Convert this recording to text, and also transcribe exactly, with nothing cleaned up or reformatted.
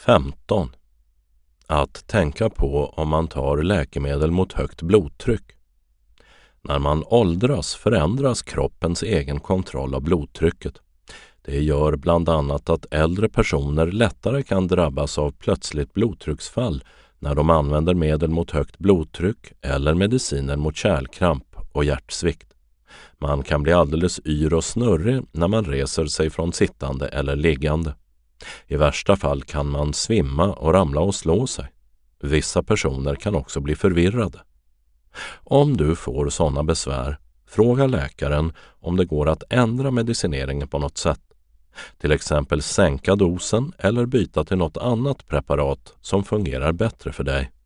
femton. Att tänka på om man tar läkemedel mot högt blodtryck. När man åldras förändras kroppens egen kontroll av blodtrycket. Det gör bland annat att äldre personer lättare kan drabbas av plötsligt blodtrycksfall när de använder medel mot högt blodtryck eller mediciner mot kärlkramp och hjärtsvikt. Man kan bli alldeles yr och snurrig när man reser sig från sittande eller liggande. I värsta fall kan man svimma och ramla och slå sig. Vissa personer kan också bli förvirrade. Om du får sådana besvär, fråga läkaren om det går att ändra medicineringen på något sätt. Till exempel sänka dosen eller byta till något annat preparat som fungerar bättre för dig.